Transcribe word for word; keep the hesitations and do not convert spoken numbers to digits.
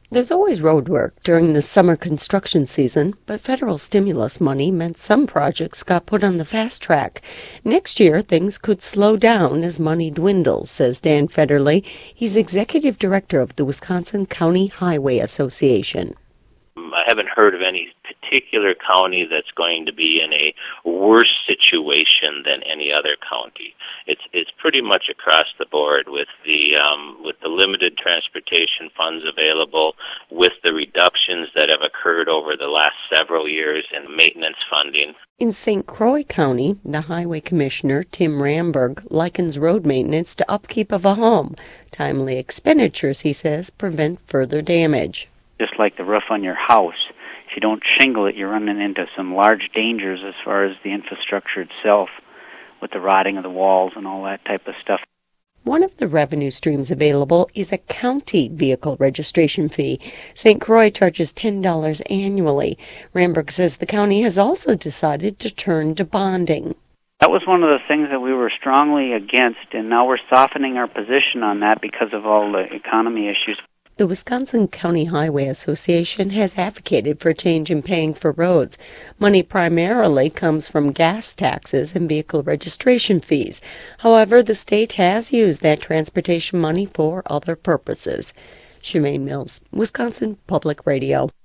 There's always road work during the summer construction season, but federal stimulus money meant some projects got put on the fast track. Next year, things could slow down as money dwindles, says Dan Federle. He's executive director of the Wisconsin County Highway Association. I haven't heard of any particular county that's going to be in a worse situation than any other county. It's it's pretty much across the board with the um, with the limited transportation funds available, with the reductions that have occurred over the last several years in maintenance funding. In Saint Croix County, the highway commissioner, Tim Ramberg, likens road maintenance to upkeep of a home. Timely expenditures, he says, prevent further damage. Just like the roof on your house, if you don't shingle it, you're running into some large dangers as far as the infrastructure itself, with the rotting of the walls and all that type of stuff. One of the revenue streams available is a county vehicle registration fee. Saint Croix charges ten dollars annually. Ramberg says the county has also decided to turn to bonding. That was one of the things that we were strongly against, and now we're softening our position on that because of all the economy issues. The Wisconsin County Highway Association has advocated for a change in paying for roads. Money primarily comes from gas taxes and vehicle registration fees. However, the state has used that transportation money for other purposes. Shemaine Mills, Wisconsin Public Radio.